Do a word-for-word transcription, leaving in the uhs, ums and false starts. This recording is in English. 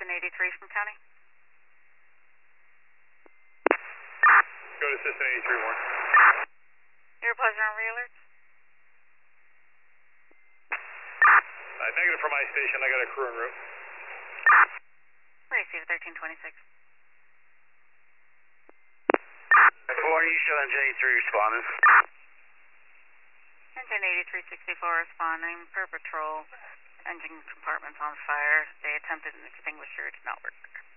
Engine eighty-three from County. Go to System eighty-three, Warren. Your pleasure on re-alerts. Uh, negative for my station, I got a crew en route. Receive thirteen twenty-six. Warren, you show Engine eighty-three responding. Engine eighty-three sixty-four responding per patrol. Engine compartment's on fire. They attempted an extinguisher, it did not work.